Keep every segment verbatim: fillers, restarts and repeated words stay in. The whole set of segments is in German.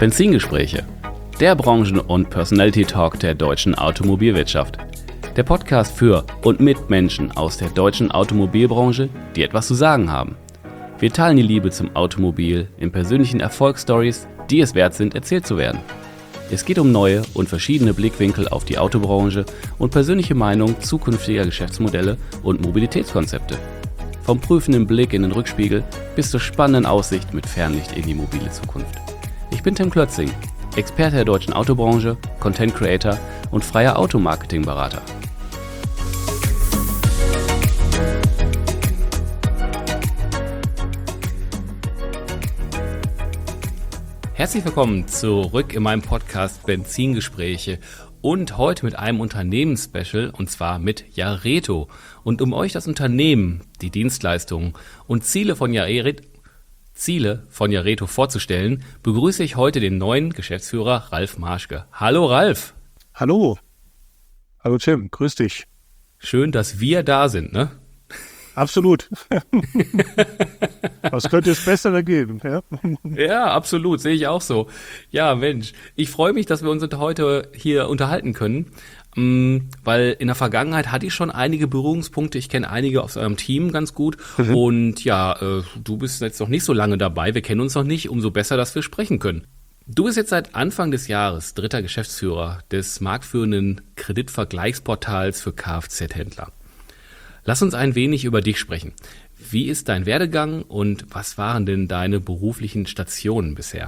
Benzingespräche, der Branchen- und Personality-Talk der deutschen Automobilwirtschaft. Der Podcast für und mit Menschen aus der deutschen Automobilbranche, die etwas zu sagen haben. Wir teilen die Liebe zum Automobil in persönlichen Erfolgsstories, die es wert sind, erzählt zu werden. Es geht um neue und verschiedene Blickwinkel auf die Autobranche und persönliche Meinung zukünftiger Geschäftsmodelle und Mobilitätskonzepte. Vom prüfenden Blick in den Rückspiegel bis zur spannenden Aussicht mit Fernlicht in die mobile Zukunft. Ich bin Tim Klötzing, Experte der deutschen Autobranche, Content Creator und freier Automarketing-Berater. Herzlich willkommen zurück in meinem Podcast Benzingespräche und heute mit einem Unternehmensspecial und zwar mit Jareto. Und um euch das Unternehmen, die Dienstleistungen und Ziele von Jareto, Ziele von Jareto vorzustellen, begrüße ich heute den neuen Geschäftsführer Ralf Marschke. Hallo Ralf. Hallo. Hallo Tim, grüß dich. Schön, dass wir da sind, ne? Absolut. Was könnte es Bessere geben? Ja? Ja, absolut, sehe ich auch so. Ja, Mensch, ich freue mich, dass wir uns heute hier unterhalten können, weil in der Vergangenheit hatte ich schon einige Berührungspunkte. Ich kenne einige aus eurem Team ganz gut mhm. und ja, du bist jetzt noch nicht so lange dabei. Wir kennen uns noch nicht, umso besser, dass wir sprechen können. Du bist jetzt seit Anfang des Jahres dritter Geschäftsführer des marktführenden Kreditvergleichsportals für Kfz-Händler. Lass uns ein wenig über dich sprechen. Wie ist dein Werdegang und was waren denn deine beruflichen Stationen bisher?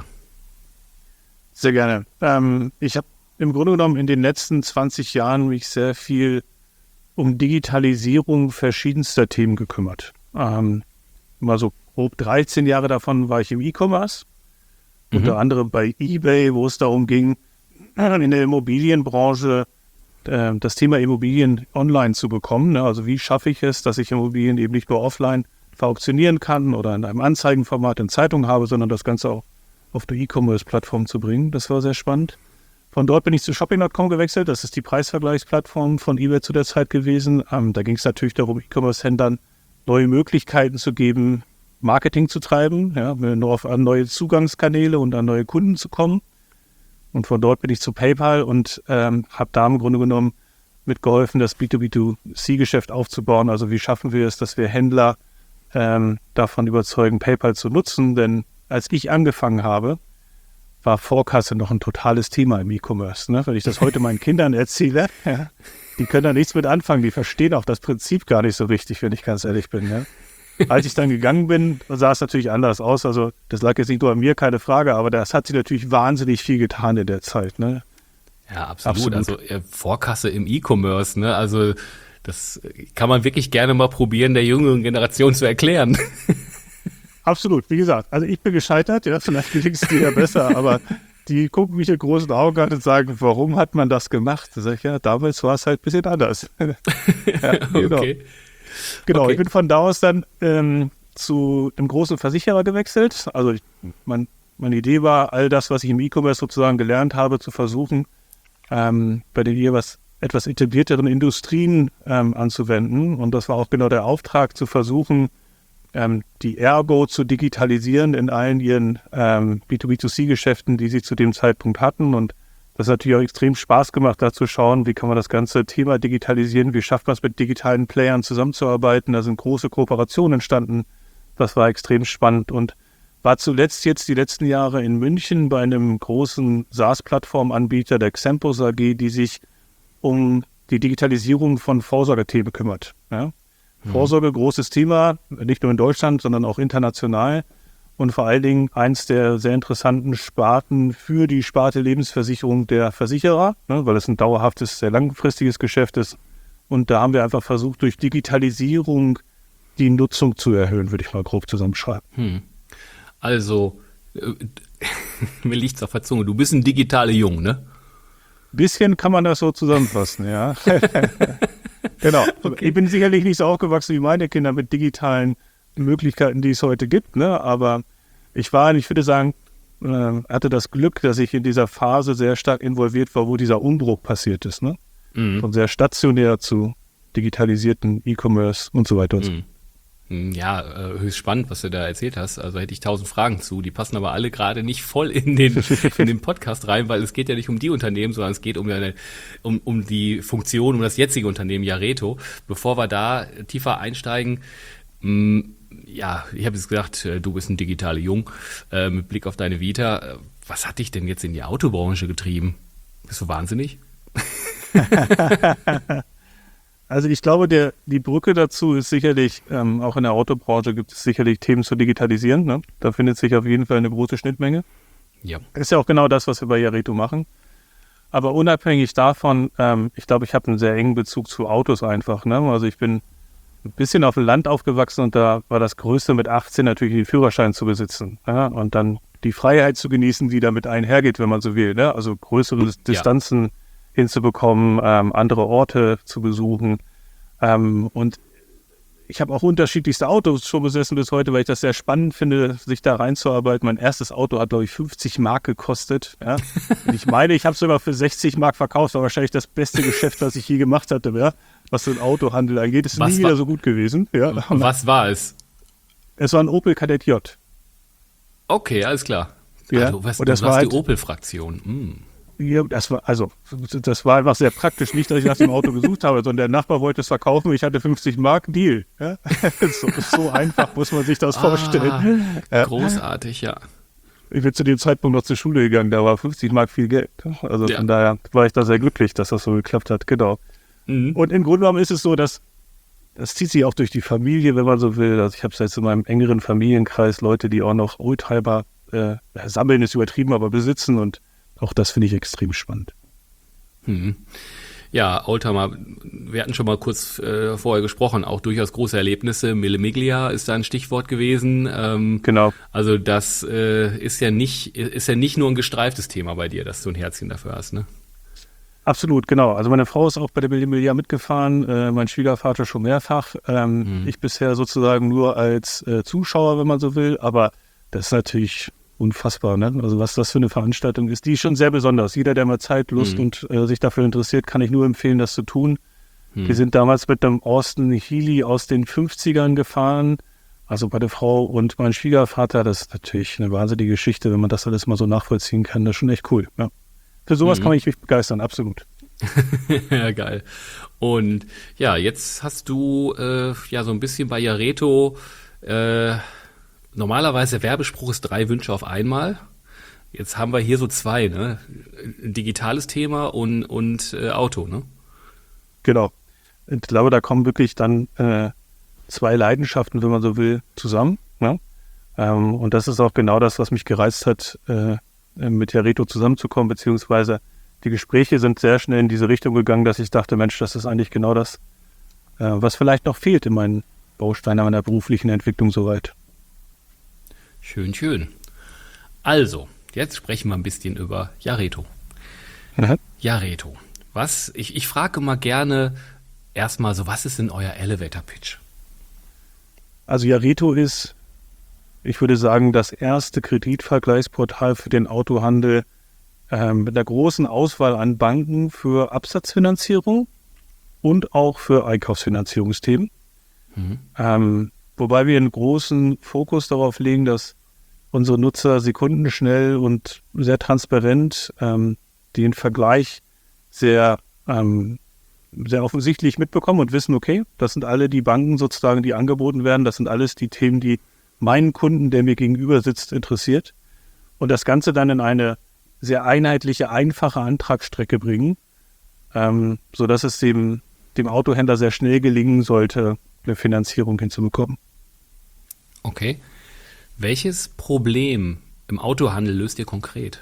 Sehr gerne. Ähm, ich habe im Grunde genommen in den letzten zwanzig Jahren mich sehr viel um Digitalisierung verschiedenster Themen gekümmert. Ähm, mal so grob dreizehn Jahre davon war ich im E-Commerce, mhm. unter anderem bei eBay, wo es darum ging, in der Immobilienbranche das Thema Immobilien online zu bekommen. Also wie schaffe ich es, dass ich Immobilien eben nicht nur offline verauktionieren kann oder in einem Anzeigenformat in Zeitung habe, sondern das Ganze auch auf der E-Commerce-Plattform zu bringen. Das war sehr spannend. Von dort bin ich zu Shopping Punkt com gewechselt. Das ist die Preisvergleichsplattform von eBay zu der Zeit gewesen. Da ging es natürlich darum, E-Commerce-Händlern neue Möglichkeiten zu geben, Marketing zu treiben, ja, nur an neue Zugangskanäle und an neue Kunden zu kommen. Und von dort bin ich zu PayPal und ähm, habe da im Grunde genommen mitgeholfen, das B zwei B zwei C-Geschäft aufzubauen. Also wie schaffen wir es, dass wir Händler ähm, davon überzeugen, PayPal zu nutzen? Denn als ich angefangen habe, war Vorkasse noch ein totales Thema im E-Commerce. Ne? Wenn ich das heute meinen Kindern erzähle, ja, die können da nichts mit anfangen. Die verstehen auch das Prinzip gar nicht so richtig, wenn ich ganz ehrlich bin. Ja? Als ich dann gegangen bin, sah es natürlich anders aus. Also das lag jetzt nicht nur an mir, keine Frage, aber das hat sich natürlich wahnsinnig viel getan in der Zeit. Ne? Ja, absolut. absolut. Also äh, Vorkasse im E-Commerce, ne? Also das kann man wirklich gerne mal probieren, der jüngeren Generation zu erklären. Absolut, wie gesagt. Also ich bin gescheitert, ja, vielleicht gelingt es dir ja besser, aber die gucken mich in großen Augen an und sagen, warum hat man das gemacht? Da sag ich, ja, damals war es halt ein bisschen anders. Ja, genau. Okay. Genau, okay. Ich bin von da aus dann ähm, zu einem großen Versicherer gewechselt. Also ich, mein, meine Idee war, all das, was ich im E-Commerce sozusagen gelernt habe, zu versuchen, ähm, bei den jeweils etwas etablierteren Industrien ähm, anzuwenden. Und das war auch genau der Auftrag, zu versuchen, ähm, die Ergo zu digitalisieren in allen ihren ähm, B zwei B zwei C-Geschäften, die sie zu dem Zeitpunkt hatten. Und das hat natürlich auch extrem Spaß gemacht, da zu schauen, wie kann man das ganze Thema digitalisieren, wie schafft man es mit digitalen Playern zusammenzuarbeiten. Da sind große Kooperationen entstanden. Das war extrem spannend und war zuletzt jetzt die letzten Jahre in München bei einem großen SaaS-Plattformanbieter, der Xempus A G, die sich um die Digitalisierung von Vorsorgethemen kümmert. Ja? Mhm. Vorsorge, großes Thema, nicht nur in Deutschland, sondern auch international. Und vor allen Dingen eins der sehr interessanten Sparten für die Sparte Lebensversicherung der Versicherer, ne, weil es ein dauerhaftes, sehr langfristiges Geschäft ist. Und da haben wir einfach versucht, durch Digitalisierung die Nutzung zu erhöhen, würde ich mal grob zusammenschreiben. Hm. Also, äh, mir liegt's auf der Zunge, du bist ein digitaler Jung, ne? Bisschen kann man das so zusammenfassen, ja. Genau. Okay. Ich bin sicherlich nicht so aufgewachsen wie meine Kinder mit digitalen Möglichkeiten, die es heute gibt, ne? Aber ich war, ich würde sagen, äh, hatte das Glück, dass ich in dieser Phase sehr stark involviert war, wo dieser Umbruch passiert ist, ne? Mhm. Von sehr stationär zu digitalisierten E-Commerce und so weiter und so. Mhm. Ja, äh, höchst spannend, was du da erzählt hast. Also hätte ich tausend Fragen zu. Die passen aber alle gerade nicht voll in den, in den Podcast rein, weil es geht ja nicht um die Unternehmen, sondern es geht um, eine, um, um die Funktion, um das jetzige Unternehmen Jareto. Bevor wir da tiefer einsteigen, mh, ja, ich habe jetzt gesagt, du bist ein digitaler Jung, äh, mit Blick auf deine Vita. Was hat dich denn jetzt in die Autobranche getrieben? Bist du wahnsinnig? Also ich glaube, der, die Brücke dazu ist sicherlich, ähm, auch in der Autobranche gibt es sicherlich Themen zu digitalisieren. Ne? Da findet sich auf jeden Fall eine große Schnittmenge. Ja. Das ist ja auch genau das, was wir bei Jareto machen. Aber unabhängig davon, ähm, ich glaube, ich habe einen sehr engen Bezug zu Autos einfach. Ne? Also ich bin ein bisschen auf dem Land aufgewachsen und da war das Größte mit achtzehn natürlich den Führerschein zu besitzen. Ja? Und dann die Freiheit zu genießen, die damit einhergeht, wenn man so will. Ne? Also größere Distanzen ja. hinzubekommen, ähm, andere Orte zu besuchen. Ähm, und ich habe auch unterschiedlichste Autos schon besessen bis heute, weil ich das sehr spannend finde, sich da reinzuarbeiten. Mein erstes Auto hat, glaube ich, fünfzig Mark gekostet. Ja? Und ich meine, ich habe es sogar für sechzig Mark verkauft. War wahrscheinlich das beste Geschäft, was ich je gemacht hatte, ja? Was so ein Autohandel angeht. Ist nie wieder so gut gewesen. Ja? Was war es? Es war ein Opel Kadett J. Okay, alles klar. Ja? Ah, du warst, und das du warst war die halt, Opel-Fraktion. Mm. Ja, das war, also, das war einfach sehr praktisch. Nicht, dass ich nach dem Auto gesucht habe, sondern der Nachbar wollte es verkaufen. Ich hatte fünfzig Mark, Deal. Ja? so, so einfach muss man sich das ah, vorstellen. Ja. Großartig, ja. Ich bin zu dem Zeitpunkt noch zur Schule gegangen, da war fünfzig Mark viel Geld. Also ja. Von daher war ich da sehr glücklich, dass das so geklappt hat, genau. Mhm. Und im Grunde genommen ist es so, dass das zieht sich auch durch die Familie, wenn man so will. Also ich habe jetzt in meinem engeren Familienkreis Leute, die auch noch Oldtimer äh, sammeln, ist übertrieben, aber besitzen, und auch das finde ich extrem spannend. Mhm. Ja, Oldtimer, wir hatten schon mal kurz äh, vorher gesprochen, auch durchaus große Erlebnisse. Mille Miglia ist da ein Stichwort gewesen. Ähm, genau. Also das äh, ist ja nicht ist ja nicht nur ein gestreiftes Thema bei dir, dass du ein Herzchen dafür hast, ne? Absolut, genau. Also meine Frau ist auch bei der Mille Miglia mitgefahren, äh, mein Schwiegervater schon mehrfach. Ähm, mhm. Ich bisher sozusagen nur als äh, Zuschauer, wenn man so will, aber das ist natürlich unfassbar, ne? Also was das für eine Veranstaltung ist, die ist schon sehr besonders. Jeder, der mal Zeit, Lust mhm. und äh, sich dafür interessiert, kann ich nur empfehlen, das zu tun. Mhm. Wir sind damals mit dem Austin Healey aus den fünfzigern gefahren, also bei der Frau und mein Schwiegervater. Das ist natürlich eine wahnsinnige Geschichte, wenn man das alles mal so nachvollziehen kann. Das ist schon echt cool, ja. Für sowas mhm. kann ich mich begeistern, absolut. Ja, geil. Und ja, jetzt hast du äh, ja so ein bisschen bei Jareto, äh, normalerweise Werbespruch ist drei Wünsche auf einmal. Jetzt haben wir hier so zwei, ne? Ein digitales Thema und, und äh, Auto, ne? Genau. Ich glaube, da kommen wirklich dann äh, zwei Leidenschaften, wenn man so will, zusammen. Ne? Ähm, und das ist auch genau das, was mich gereizt hat, äh, mit Jareto zusammenzukommen, beziehungsweise die Gespräche sind sehr schnell in diese Richtung gegangen, dass ich dachte, Mensch, das ist eigentlich genau das, äh, was vielleicht noch fehlt in meinen Bausteinen meiner beruflichen Entwicklung soweit. Schön, schön. Also, jetzt sprechen wir ein bisschen über Jareto. Mhm. Jareto. Was, ich, ich frage mal gerne erstmal so, was ist denn euer Elevator-Pitch? Also Jareto ist, ich würde sagen, das erste Kreditvergleichsportal für den Autohandel äh, mit einer großen Auswahl an Banken für Absatzfinanzierung und auch für Einkaufsfinanzierungsthemen. Mhm. Ähm, wobei wir einen großen Fokus darauf legen, dass unsere Nutzer sekundenschnell und sehr transparent ähm, den Vergleich sehr, ähm, sehr offensichtlich mitbekommen und wissen, okay, das sind alle die Banken sozusagen, die angeboten werden, das sind alles die Themen, die meinen Kunden, der mir gegenüber sitzt, interessiert. Und das Ganze dann in eine sehr einheitliche, einfache Antragsstrecke bringen, ähm, sodass es dem, dem Autohändler sehr schnell gelingen sollte, eine Finanzierung hinzubekommen. Okay. Welches Problem im Autohandel löst ihr konkret?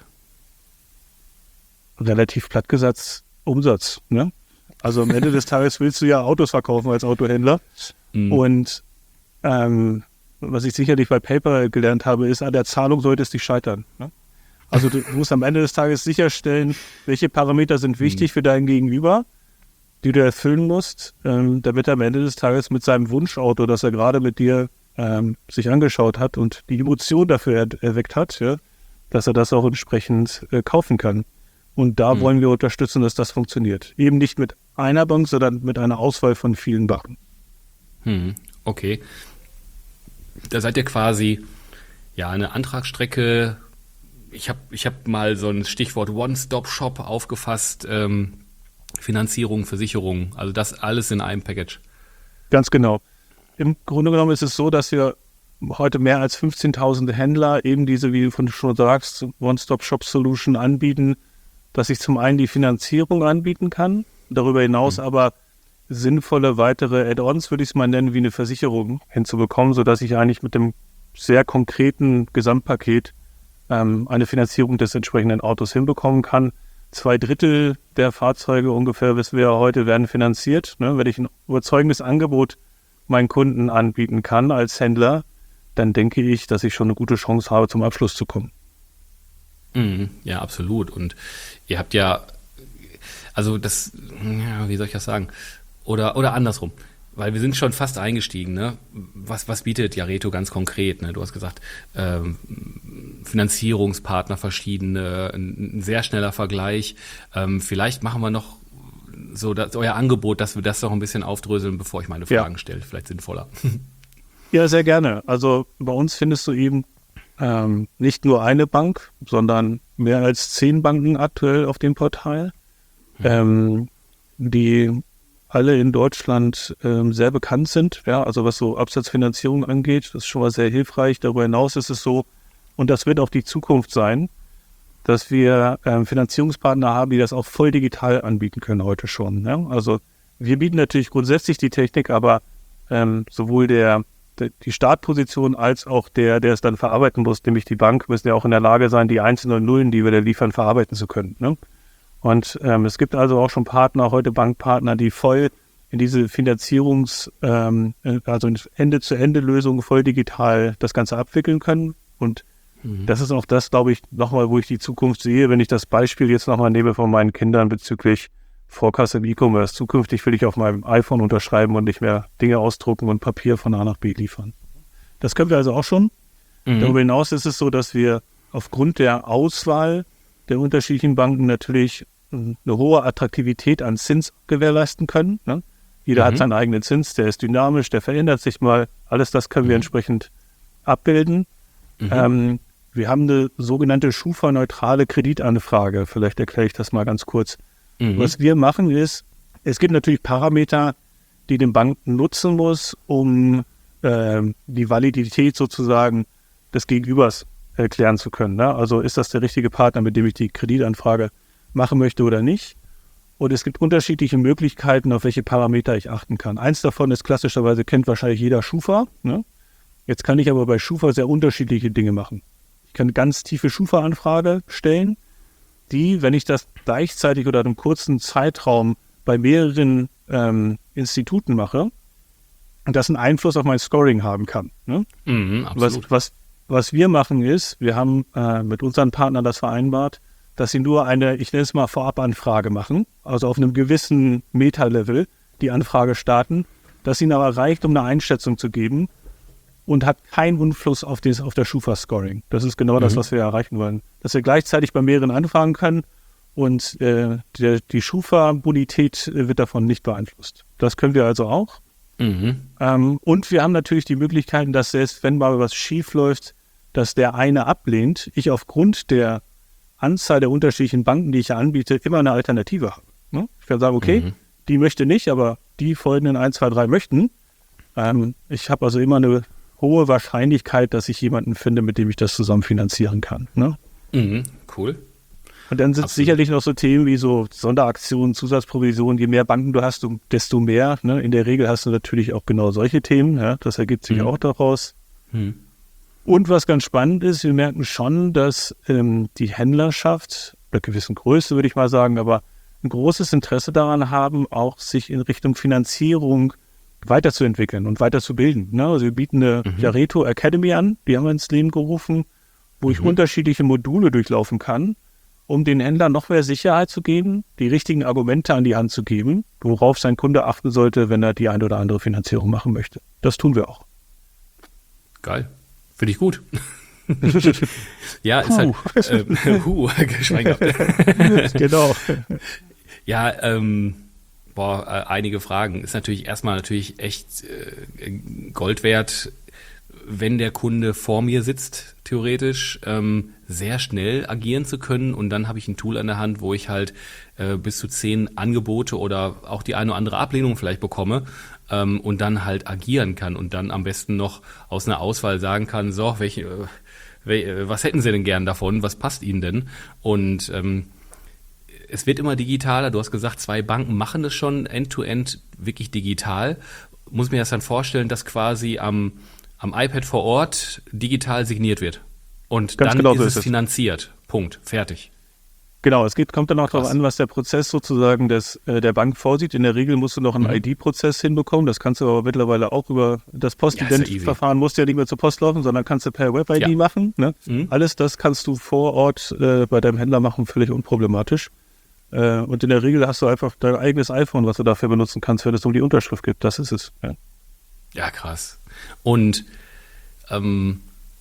Relativ platt gesagt, Umsatz. Ne? Also am Ende des Tages willst du ja Autos verkaufen als Autohändler. Mhm. Und ähm, was ich sicherlich bei Paper gelernt habe, ist, an der Zahlung sollte es nicht scheitern. Ne? Also du musst am Ende des Tages sicherstellen, welche Parameter sind wichtig mhm. für dein Gegenüber, die du erfüllen musst, ähm, damit er am Ende des Tages mit seinem Wunschauto, das er gerade mit dir ähm, sich angeschaut hat und die Emotion dafür er- erweckt hat, ja, dass er das auch entsprechend äh, kaufen kann. Und da mhm. wollen wir unterstützen, dass das funktioniert. Eben nicht mit einer Bank, sondern mit einer Auswahl von vielen Banken. Mhm. Okay. Da seid ihr quasi ja eine Antragsstrecke. Ich habe ich hab mal so ein Stichwort One-Stop-Shop aufgefasst. Ähm, Finanzierung, Versicherung, also das alles in einem Package. Ganz genau. Im Grunde genommen ist es so, dass wir heute mehr als fünfzehntausend Händler eben diese, wie du schon sagst, One-Stop-Shop-Solution anbieten, dass ich zum einen die Finanzierung anbieten kann, darüber hinaus mhm. aber sinnvolle weitere Add-ons, würde ich es mal nennen, wie eine Versicherung hinzubekommen, sodass ich eigentlich mit dem sehr konkreten Gesamtpaket ähm, eine Finanzierung des entsprechenden Autos hinbekommen kann. Zwei Drittel der Fahrzeuge ungefähr, wissen wir ja heute, werden finanziert. Ne? Wenn ich ein überzeugendes Angebot meinen Kunden anbieten kann als Händler, dann denke ich, dass ich schon eine gute Chance habe, zum Abschluss zu kommen. Mhm, ja, absolut. Und ihr habt ja, also das, ja, wie soll ich das sagen? Oder, oder andersrum. Weil wir sind schon fast eingestiegen, ne? Was, was bietet Jareto ganz konkret? Ne? Du hast gesagt, ähm, Finanzierungspartner verschiedene, ein, ein sehr schneller Vergleich. Ähm, vielleicht machen wir noch so das, euer Angebot, dass wir das noch ein bisschen aufdröseln, bevor ich meine Fragen ja. stelle. Vielleicht sinnvoller. Ja, sehr gerne. Also bei uns findest du eben ähm, nicht nur eine Bank, sondern mehr als zehn Banken aktuell auf dem Portal, hm. ähm, die alle in Deutschland ähm, sehr bekannt sind, ja, also was so Absatzfinanzierung angeht, das ist schon mal sehr hilfreich. Darüber hinaus ist es so, und das wird auch die Zukunft sein, dass wir ähm, Finanzierungspartner haben, die das auch voll digital anbieten können heute schon. Ja? Also wir bieten natürlich grundsätzlich die Technik, aber ähm, sowohl der, der die Startposition als auch der, der es dann verarbeiten muss, nämlich die Bank, müssen ja auch in der Lage sein, die einzelnen Nullen, die wir da liefern, verarbeiten zu können. Ne? Und ähm, es gibt also auch schon Partner, heute Bankpartner, die voll in diese Finanzierungs-, ähm, also Ende-zu-Ende-Lösungen voll digital das Ganze abwickeln können. Und mhm. das ist auch das, glaube ich, nochmal, wo ich die Zukunft sehe, wenn ich das Beispiel jetzt nochmal nehme von meinen Kindern bezüglich Vorkasse im E-Commerce. Zukünftig will ich auf meinem iPhone unterschreiben und nicht mehr Dinge ausdrucken und Papier von A nach B liefern. Das können wir also auch schon. Mhm. Darüber hinaus ist es so, dass wir aufgrund der Auswahl der unterschiedlichen Banken natürlich eine hohe Attraktivität an Zins gewährleisten können. Ne? Jeder mhm. hat seinen eigenen Zins, der ist dynamisch, der verändert sich mal. Alles das können wir mhm. entsprechend abbilden. Mhm. Ähm, wir haben eine sogenannte Schufa-neutrale Kreditanfrage. Vielleicht erkläre ich das mal ganz kurz. Mhm. Was wir machen ist, es gibt natürlich Parameter, die den Banken nutzen muss, um äh, die Validität sozusagen des Gegenübers erklären zu können. Ne? Also ist das der richtige Partner, mit dem ich die Kreditanfrage machen möchte oder nicht? Und es gibt unterschiedliche Möglichkeiten, auf welche Parameter ich achten kann. Eins davon ist klassischerweise, kennt wahrscheinlich jeder Schufa. Ne? Jetzt kann ich aber bei Schufa sehr unterschiedliche Dinge machen. Ich kann eine ganz tiefe Schufa-Anfrage stellen, die, wenn ich das gleichzeitig oder in einem kurzen Zeitraum bei mehreren ähm, Instituten mache, das einen Einfluss auf mein Scoring haben kann. Ne? Mhm, absolut. Was, was, was wir machen ist, wir haben äh, mit unseren Partnern das vereinbart, dass sie nur eine, ich nenne es mal Vorabanfrage machen, also auf einem gewissen Meta-Level die Anfrage starten, dass ihnen aber reicht, um eine Einschätzung zu geben und hat keinen Einfluss auf, das, auf das Schufa-Scoring. Das ist genau mhm. das, was wir erreichen wollen. Dass wir gleichzeitig bei mehreren anfragen können und äh, der, die Schufa-Bonität wird davon nicht beeinflusst. Das können wir also auch. Mhm. Ähm, und wir haben natürlich die Möglichkeiten, dass selbst wenn mal was schief läuft, dass der eine ablehnt, ich aufgrund der Anzahl der unterschiedlichen Banken, die ich ja anbiete, immer eine Alternative habe. Ne? Ich kann sagen, okay, mhm. die möchte nicht, aber die folgenden eins, zwei, drei möchten. Ähm, ich habe also immer eine hohe Wahrscheinlichkeit, dass ich jemanden finde, mit dem ich das zusammen finanzieren kann. Ne? Mhm. Cool. Und dann sind es sicherlich noch so Themen wie so Sonderaktionen, Zusatzprovisionen. Je mehr Banken du hast, desto mehr. Ne? In der Regel hast du natürlich auch genau solche Themen. Ja? Das ergibt sich mhm. auch daraus. Mhm. Und was ganz spannend ist, wir merken schon, dass ähm, die Händlerschaft, einer gewissen Größe würde ich mal sagen, aber ein großes Interesse daran haben, auch sich in Richtung Finanzierung weiterzuentwickeln und weiterzubilden. Ne? Also wir bieten eine mhm. Jareto Academy an, die haben wir ins Leben gerufen, wo mhm. ich unterschiedliche Module durchlaufen kann, um den Händlern noch mehr Sicherheit zu geben, die richtigen Argumente an die Hand zu geben, worauf sein Kunde achten sollte, wenn er die eine oder andere Finanzierung machen möchte. Das tun wir auch. Geil. Finde ich gut. Ja, ist halt äh, hu, Geschwein gehabt. Genau. Ja, ähm, boah, äh, einige Fragen. Ist natürlich erstmal natürlich echt äh, Gold wert. wenn der Kunde vor mir sitzt, theoretisch, ähm, sehr schnell agieren zu können. Und dann habe ich ein Tool an der Hand, wo ich halt äh, bis zu zehn Angebote oder auch die eine oder andere Ablehnung vielleicht bekomme ähm, und dann halt agieren kann und dann am besten noch aus einer Auswahl sagen kann, so, welche, äh, wel, was hätten Sie denn gern davon, was passt Ihnen denn? Und ähm, es wird immer digitaler. Du hast gesagt, zwei Banken machen das schon end-to-end wirklich digital. Muss mir das dann vorstellen, dass quasi am am iPad vor Ort digital signiert wird. Und Ganz dann genau ist so es ist es. finanziert. Punkt. Fertig. Genau, es geht, kommt dann auch Krass. darauf an, was der Prozess sozusagen des, äh, der Bank vorsieht. In der Regel musst du noch einen Mhm. I D-Prozess hinbekommen. Das kannst du aber mittlerweile auch über das Postident-Verfahren, musst du ja nicht mehr zur Post laufen, sondern kannst du per Web-I D Ja. machen. Ne? Mhm. Alles das kannst du vor Ort äh, bei deinem Händler machen, völlig unproblematisch. Äh, und in der Regel hast du einfach dein eigenes iPhone, was du dafür benutzen kannst, wenn es um die Unterschrift geht. Das ist es. Ja. Ja, krass. Und ähm,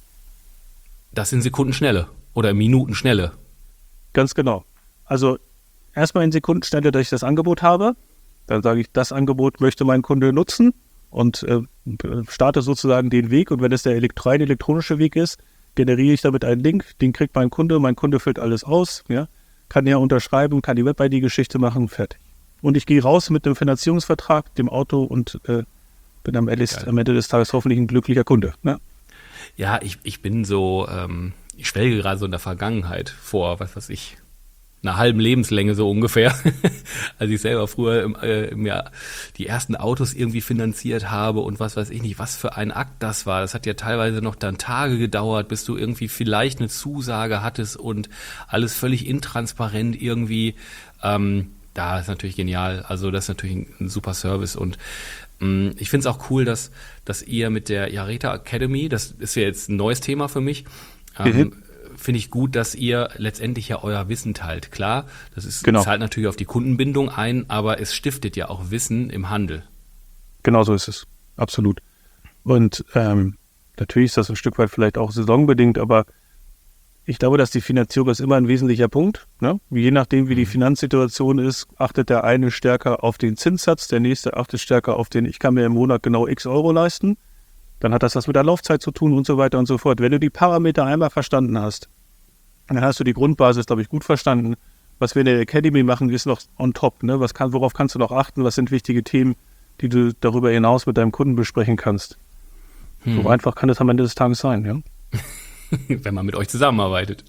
das in Sekundenschnelle oder Minutenschnelle. Ganz genau. Also erstmal in Sekundenschnelle, dass ich das Angebot habe. Dann sage ich, das Angebot möchte mein Kunde nutzen und äh, starte sozusagen den Weg. Und wenn es der elektro- rein elektronische Weg ist, generiere ich damit einen Link. Den kriegt mein Kunde. Mein Kunde füllt alles aus. Ja, kann ja unterschreiben, kann die Web-I D-Geschichte machen, fertig. Und ich gehe raus mit dem Finanzierungsvertrag, dem Auto und äh, bin am Ende, am Ende des Tages hoffentlich ein glücklicher Kunde. Ne? Ja, ich, ich bin so, ähm, ich schwelge gerade so in der Vergangenheit vor, was weiß ich, einer halben Lebenslänge so ungefähr, als ich selber früher im, äh, im Jahr die ersten Autos irgendwie finanziert habe und was weiß ich nicht, was für ein Akt das war. Das hat ja teilweise noch dann Tage gedauert, bis du irgendwie vielleicht eine Zusage hattest und alles völlig intransparent irgendwie. Ähm, da ist natürlich genial. Also das ist natürlich ein, ein super Service und mh, ich finde es auch cool, dass, dass ihr mit der Yareta Academy, das ist ja jetzt ein neues Thema für mich, ähm, Mhm. finde ich gut, dass ihr letztendlich ja euer Wissen teilt. Klar, das ist, Genau. zahlt natürlich auf die Kundenbindung ein, aber es stiftet ja auch Wissen im Handel. Genau so ist es. Absolut. Und ähm, natürlich ist das ein Stück weit vielleicht auch saisonbedingt, aber ich glaube, dass die Finanzierung ist immer ein wesentlicher Punkt. Ne? Je nachdem, wie die Finanzsituation ist, achtet der eine stärker auf den Zinssatz, der nächste achtet stärker auf den, ich kann mir im Monat genau x Euro leisten. Dann hat das was mit der Laufzeit zu tun und so weiter und so fort. Wenn du die Parameter einmal verstanden hast, dann hast du die Grundbasis, glaube ich, gut verstanden. Was wir in der Academy machen, ist noch on top. Ne? Was kann, worauf kannst du noch achten? Was sind wichtige Themen, die du darüber hinaus mit deinem Kunden besprechen kannst? Hm. So einfach kann es am Ende des Tages sein. Ja? Wenn man mit euch zusammenarbeitet.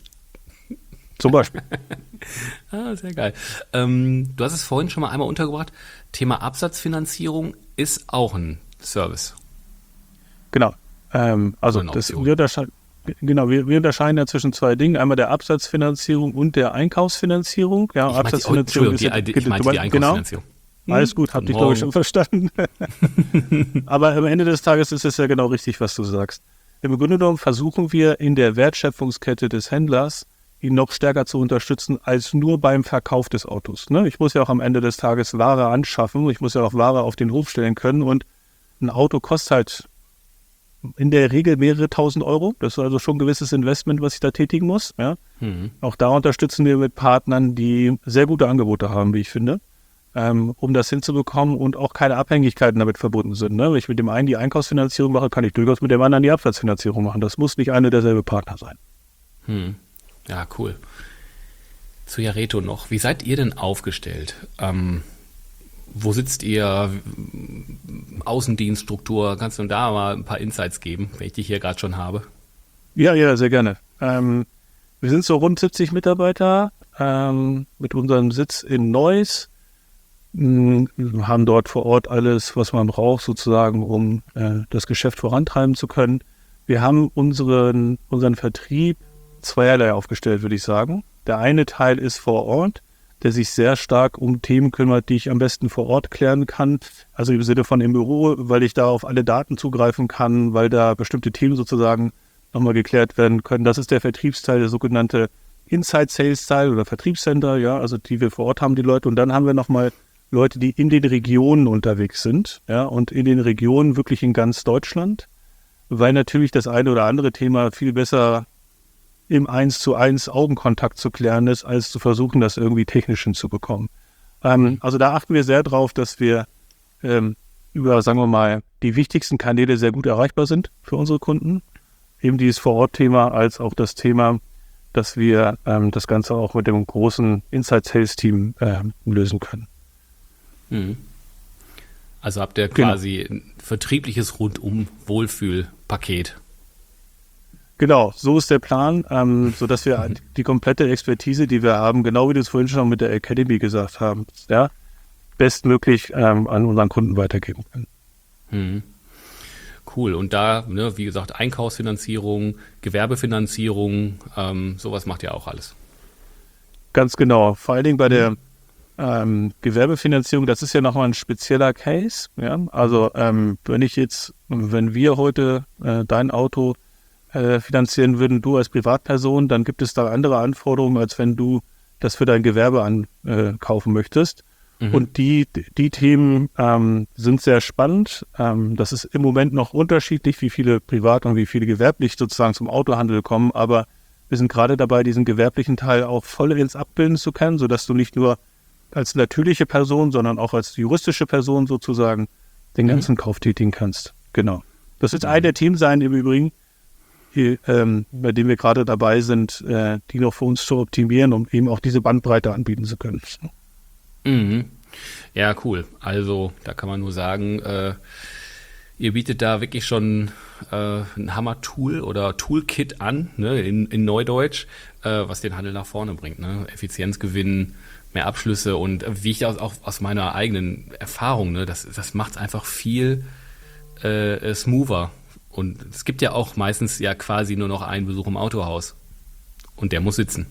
Zum Beispiel. Ah, sehr geil. Ähm, du hast es vorhin schon mal einmal untergebracht. Thema Absatzfinanzierung ist auch ein Service. Genau. Ähm, also Eine das, Option. wir, untersche- genau wir, wir unterscheiden ja zwischen zwei Dingen. Einmal der Absatzfinanzierung und der Einkaufsfinanzierung. Ja, Ich meinte, die, oh, Absatzfinanzierung Entschuldigung, ist die, ja- ich meinte die Einkaufsfinanzierung. Genau. Alles gut, hab dich, glaube ich, schon verstanden. Aber am Ende des Tages ist es ja genau richtig, was du sagst. Im Grunde genommen versuchen wir in der Wertschöpfungskette des Händlers, ihn noch stärker zu unterstützen, als nur beim Verkauf des Autos. Ne? Ich muss ja auch am Ende des Tages Ware anschaffen, ich muss ja auch Ware auf den Hof stellen können und ein Auto kostet halt in der Regel mehrere tausend Euro. Das ist also schon ein gewisses Investment, was ich da tätigen muss. Ja? Mhm. Auch da unterstützen wir mit Partnern, die sehr gute Angebote haben, wie ich finde, ähm, um das hinzubekommen und auch keine Abhängigkeiten damit verbunden sind. Ne? Wenn ich mit dem einen die Einkaufsfinanzierung mache, kann ich durchaus mit dem anderen die Absatzfinanzierung machen. Das muss nicht eine derselbe Partner sein. Hm. Ja, cool. Zu Yareto noch. Wie seid ihr denn aufgestellt? Ähm, wo sitzt ihr? Außendienststruktur? Kannst du da mal ein paar Insights geben, wenn ich dich hier gerade schon habe? Ja, ja, sehr gerne. Ähm, wir sind so rund siebzig Mitarbeiter ähm, mit unserem Sitz in Neuss. Wir haben dort vor Ort alles, was man braucht, sozusagen, um äh, das Geschäft vorantreiben zu können. Wir haben unseren, unseren Vertrieb zweierlei aufgestellt, würde ich sagen. Der eine Teil ist vor Ort, der sich sehr stark um Themen kümmert, die ich am besten vor Ort klären kann. Also im Sinne von im Büro, weil ich da auf alle Daten zugreifen kann, weil da bestimmte Themen sozusagen nochmal geklärt werden können. Das ist der Vertriebsteil, der sogenannte Inside-Sales-Teil oder Vertriebscenter, ja, also die wir vor Ort haben, die Leute. Und dann haben wir nochmal Leute, die in den Regionen unterwegs sind, ja, und in den Regionen wirklich in ganz Deutschland, weil natürlich das eine oder andere Thema viel besser im eins zu eins Augenkontakt zu klären ist, als zu versuchen, das irgendwie technisch hinzubekommen. Ähm, also da achten wir sehr drauf, dass wir ähm, über, sagen wir mal, die wichtigsten Kanäle sehr gut erreichbar sind für unsere Kunden. Eben dieses Vor-Ort-Thema als auch das Thema, dass wir ähm, das Ganze auch mit dem großen Inside-Sales-Team äh, lösen können. Mhm. Also habt ihr Genau. quasi ein vertriebliches Rundum-Wohlfühl-Paket. Genau, so ist der Plan, ähm, sodass wir die komplette Expertise, die wir haben, genau wie du es vorhin schon mit der Academy gesagt haben, ja, bestmöglich ähm, an unseren Kunden weitergeben können. Mhm. Cool. Und da, ne, wie gesagt, Einkaufsfinanzierung, Gewerbefinanzierung, ähm, sowas macht ihr auch alles. Ganz genau. Vor allen Dingen bei der ähm, Gewerbefinanzierung, das ist ja nochmal ein spezieller Case. Ja? Also ähm, wenn ich jetzt, wenn wir heute äh, dein Auto äh, finanzieren würden, du als Privatperson, dann gibt es da andere Anforderungen, als wenn du das für dein Gewerbe ankaufen möchtest. Mhm. Und die, die Themen ähm, sind sehr spannend. Ähm, das ist im Moment noch unterschiedlich, wie viele privat und wie viele gewerblich sozusagen zum Autohandel kommen. Aber wir sind gerade dabei, diesen gewerblichen Teil auch vollends abbilden zu können, sodass du nicht nur als natürliche Person, sondern auch als juristische Person sozusagen den ganzen mhm. Kauf tätigen kannst. Genau. Das wird mhm. ein der Themen sein im Übrigen, die, ähm, bei dem wir gerade dabei sind, äh, die noch für uns zu optimieren, um eben auch diese Bandbreite anbieten zu können. Mhm. Ja, cool. Also da kann man nur sagen, äh, ihr bietet da wirklich schon äh, ein Hammer-Tool oder Toolkit an, ne, in, in Neudeutsch, äh, was den Handel nach vorne bringt. Ne? Effizienzgewinn, mehr Abschlüsse und äh, wie ich auch, auch aus meiner eigenen Erfahrung, ne, das, das macht es einfach viel äh, smoother. Und es gibt ja auch meistens ja quasi nur noch einen Besuch im Autohaus. Und der muss sitzen.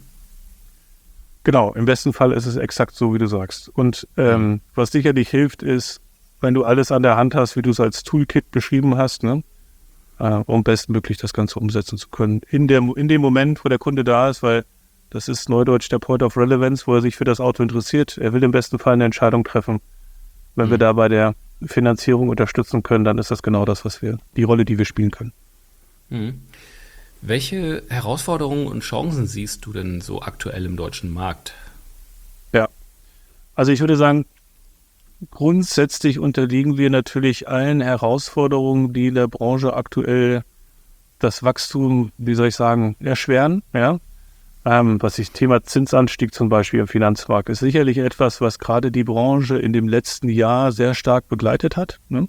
Genau, im besten Fall ist es exakt so, wie du sagst. Und ähm, mhm. was sicherlich hilft, ist, wenn du alles an der Hand hast, wie du es als Toolkit beschrieben hast, ne, äh, um bestmöglich das Ganze umsetzen zu können. In, der, in dem Moment, wo der Kunde da ist, weil das ist neudeutsch der Point of Relevance, wo er sich für das Auto interessiert. Er will im besten Fall eine Entscheidung treffen. Wenn mhm. wir da bei der Finanzierung unterstützen können, dann ist das genau das, was wir, die Rolle, die wir spielen können. Mhm. Welche Herausforderungen und Chancen siehst du denn so aktuell im deutschen Markt? Ja, also ich würde sagen, grundsätzlich unterliegen wir natürlich allen Herausforderungen, die in der Branche aktuell das Wachstum, wie soll ich sagen, erschweren. Ja? Ähm, was ich Thema Zinsanstieg zum Beispiel im Finanzmarkt ist sicherlich etwas, was gerade die Branche in dem letzten Jahr sehr stark begleitet hat. Ne?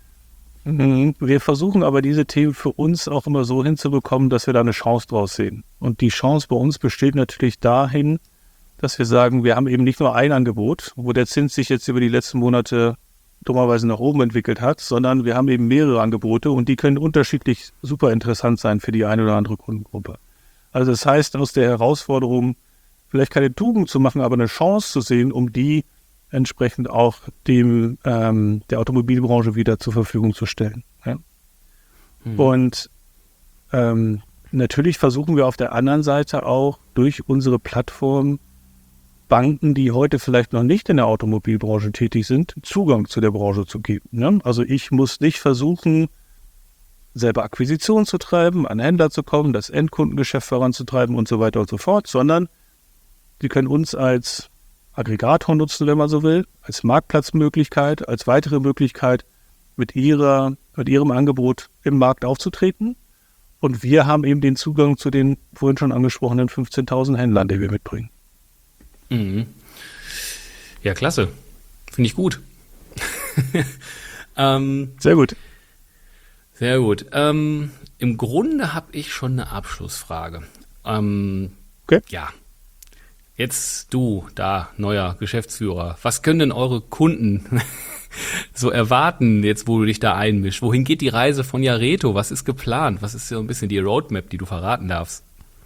Wir versuchen aber diese Themen für uns auch immer so hinzubekommen, dass wir da eine Chance draus sehen. Und die Chance bei uns besteht natürlich dahin, dass wir sagen, wir haben eben nicht nur ein Angebot, wo der Zins sich jetzt über die letzten Monate dummerweise nach oben entwickelt hat, sondern wir haben eben mehrere Angebote und die können unterschiedlich super interessant sein für die eine oder andere Kundengruppe. Also das heißt, aus der Herausforderung, vielleicht keine Tugend zu machen, aber eine Chance zu sehen, um die entsprechend auch dem ähm, der Automobilbranche wieder zur Verfügung zu stellen. Ja? Mhm. Und ähm, natürlich versuchen wir auf der anderen Seite auch durch unsere Plattform Banken, die heute vielleicht noch nicht in der Automobilbranche tätig sind, Zugang zu der Branche zu geben. Ne? Also ich muss nicht versuchen, selber Akquisition zu treiben, an Händler zu kommen, das Endkundengeschäft voranzutreiben und so weiter und so fort, sondern die können uns als Aggregator nutzen, wenn man so will, als Marktplatzmöglichkeit, als weitere Möglichkeit, mit ihrer, mit ihrem Angebot im Markt aufzutreten. Und wir haben eben den Zugang zu den vorhin schon angesprochenen fünfzehntausend Händlern, die wir mitbringen. Mhm. Ja, klasse. Finde ich gut. ähm, Sehr gut. Sehr gut. Ähm, im Grunde habe ich schon eine Abschlussfrage. Ähm, okay. Ja. Jetzt du, da, neuer Geschäftsführer. Was können denn eure Kunden so erwarten, jetzt wo du dich da einmischst? Wohin geht die Reise von Jareto? Was ist geplant? Was ist so ein bisschen die Roadmap, die du verraten darfst?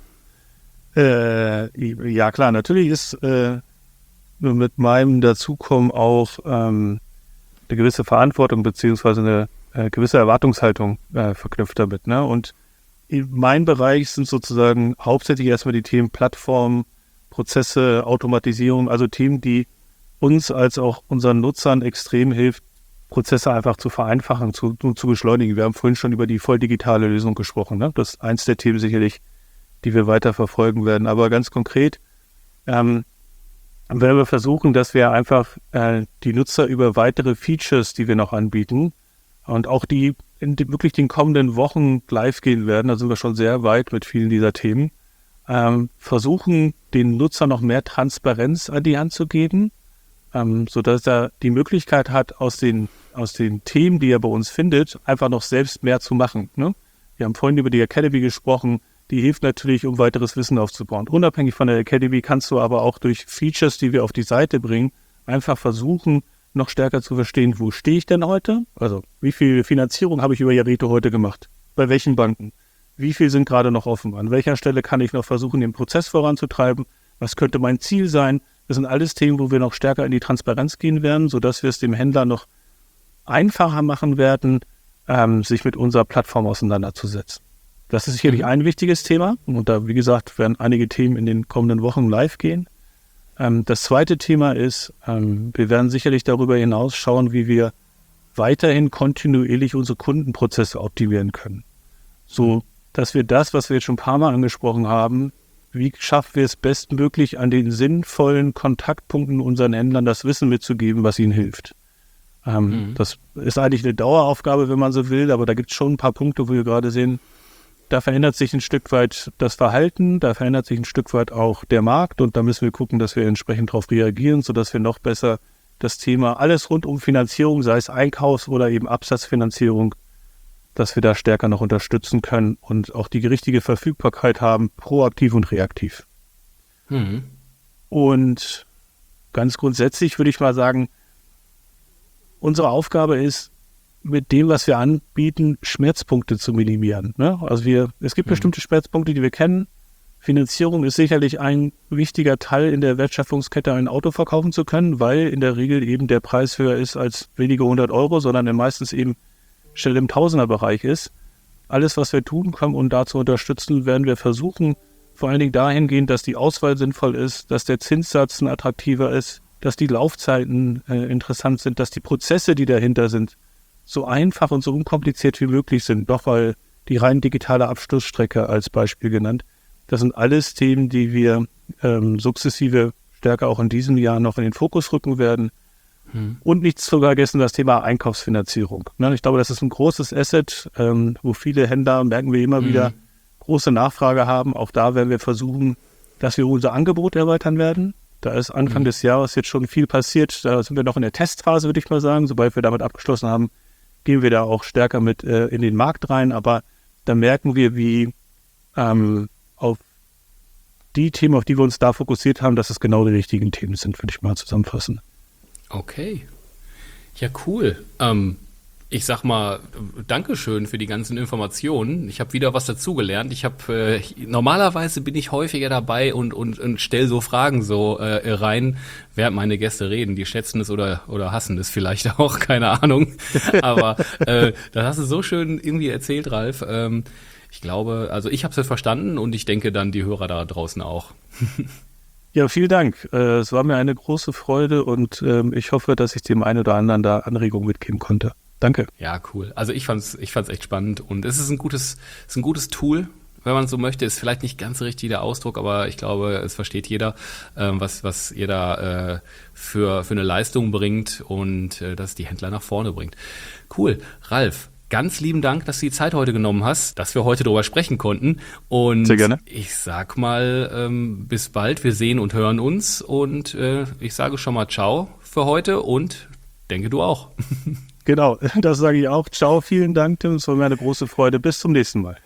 Äh, ja klar, natürlich ist äh, mit meinem Dazukommen auch ähm, eine gewisse Verantwortung beziehungsweise eine äh, gewisse Erwartungshaltung äh, verknüpft damit. Ne? Und in meinem Bereich sind sozusagen hauptsächlich erstmal die Themen Plattform, Prozesse, Automatisierung, also Themen, die uns als auch unseren Nutzern extrem hilft, Prozesse einfach zu vereinfachen, zu, zu beschleunigen. Wir haben vorhin schon über die voll digitale Lösung gesprochen. Ne? Das ist eins der Themen sicherlich, die wir weiter verfolgen werden. Aber ganz konkret ähm, werden wir versuchen, dass wir einfach äh, die Nutzer über weitere Features, die wir noch anbieten, und auch die in die, wirklich den kommenden Wochen live gehen werden, da sind wir schon sehr weit mit vielen dieser Themen, ähm, versuchen, den Nutzer noch mehr Transparenz an die Hand zu geben, ähm, sodass er die Möglichkeit hat, aus den, aus den Themen, die er bei uns findet, einfach noch selbst mehr zu machen. Ne? Wir haben vorhin über die Academy gesprochen, die hilft natürlich, um weiteres Wissen aufzubauen. Unabhängig von der Academy kannst du aber auch durch Features, die wir auf die Seite bringen, einfach versuchen, noch stärker zu verstehen, wo stehe ich denn heute? Also, wie viel Finanzierung habe ich über Jareto heute gemacht? Bei welchen Banken? Wie viel sind gerade noch offen? An welcher Stelle kann ich noch versuchen, den Prozess voranzutreiben? Was könnte mein Ziel sein? Das sind alles Themen, wo wir noch stärker in die Transparenz gehen werden, sodass wir es dem Händler noch einfacher machen werden, ähm, sich mit unserer Plattform auseinanderzusetzen. Das ist sicherlich ein wichtiges Thema. Und da, wie gesagt, werden einige Themen in den kommenden Wochen live gehen. Ähm, das zweite Thema ist, ähm, wir werden sicherlich darüber hinaus schauen, wie wir weiterhin kontinuierlich unsere Kundenprozesse optimieren können. So, dass wir das, was wir jetzt schon ein paar Mal angesprochen haben, wie schaffen wir es bestmöglich, an den sinnvollen Kontaktpunkten unseren Händlern das Wissen mitzugeben, was ihnen hilft. Ähm, mhm. Das ist eigentlich eine Daueraufgabe, wenn man so will, aber da gibt es schon ein paar Punkte, wo wir gerade sehen, da verändert sich ein Stück weit das Verhalten, da verändert sich ein Stück weit auch der Markt und da müssen wir gucken, dass wir entsprechend darauf reagieren, sodass wir noch besser das Thema alles rund um Finanzierung, sei es Einkaufs- oder eben Absatzfinanzierung, dass wir da stärker noch unterstützen können und auch die richtige Verfügbarkeit haben, proaktiv und reaktiv. Mhm. Und ganz grundsätzlich würde ich mal sagen, unsere Aufgabe ist, mit dem, was wir anbieten, Schmerzpunkte zu minimieren. Ne? Also wir, es gibt mhm. bestimmte Schmerzpunkte, die wir kennen. Finanzierung ist sicherlich ein wichtiger Teil in der Wertschöpfungskette, ein Auto verkaufen zu können, weil in der Regel eben der Preis höher ist als wenige hundert Euro, sondern meistens eben schnell im Tausenderbereich ist. Alles, was wir tun können, um da zu unterstützen, werden wir versuchen, vor allen Dingen dahingehend, dass die Auswahl sinnvoll ist, dass der Zinssatz ein attraktiver ist, dass die Laufzeiten äh, interessant sind, dass die Prozesse, die dahinter sind, so einfach und so unkompliziert wie möglich sind. Doch weil die rein digitale Abschlussstrecke als Beispiel genannt, das sind alles Themen, die wir ähm, sukzessive stärker auch in diesem Jahr noch in den Fokus rücken werden. Hm. Und nicht zu vergessen das Thema Einkaufsfinanzierung. Ne, ich glaube, das ist ein großes Asset, ähm, wo viele Händler, merken wir immer hm. wieder, große Nachfrage haben. Auch da werden wir versuchen, dass wir unser Angebot erweitern werden. Da ist Anfang hm. des Jahres jetzt schon viel passiert. Da sind wir noch in der Testphase, würde ich mal sagen. Sobald wir damit abgeschlossen haben, gehen wir da auch stärker mit äh, in den Markt rein. Aber da merken wir, wie ähm, auf die Themen, auf die wir uns da fokussiert haben, dass es genau die richtigen Themen sind, würde ich mal zusammenfassen. Okay. Ja, cool. Ähm, ich sag mal, Dankeschön für die ganzen Informationen. Ich habe wieder was dazugelernt. Ich habe äh, normalerweise bin ich häufiger dabei und und, und stell so Fragen so äh, rein, während meine Gäste reden. Die schätzen es oder oder hassen es vielleicht auch, keine Ahnung. Aber äh, das hast du so schön irgendwie erzählt, Ralf. Ähm, ich glaube, also ich habe es verstanden und ich denke dann die Hörer da draußen auch. Ja, vielen Dank. Äh, es war mir eine große Freude und ähm, ich hoffe, dass ich dem einen oder anderen da Anregungen mitgeben konnte. Danke. Ja, cool. Also ich fand's, ich fand's echt spannend und es ist ein gutes, ist ein gutes Tool, wenn man so möchte. Ist vielleicht nicht ganz richtig der Ausdruck, aber ich glaube, es versteht jeder, ähm, was, was ihr da äh, für, für eine Leistung bringt und äh, dass die Händler nach vorne bringt. Cool. Ralf, ganz lieben Dank, dass du die Zeit heute genommen hast, dass wir heute darüber sprechen konnten. Und sehr gerne. Ich sag mal, ähm, bis bald. Wir sehen und hören uns und äh, ich sage schon mal Ciao für heute und denke du auch. Genau, das sage ich auch. Ciao, vielen Dank, Tim. Es war mir eine große Freude. Bis zum nächsten Mal.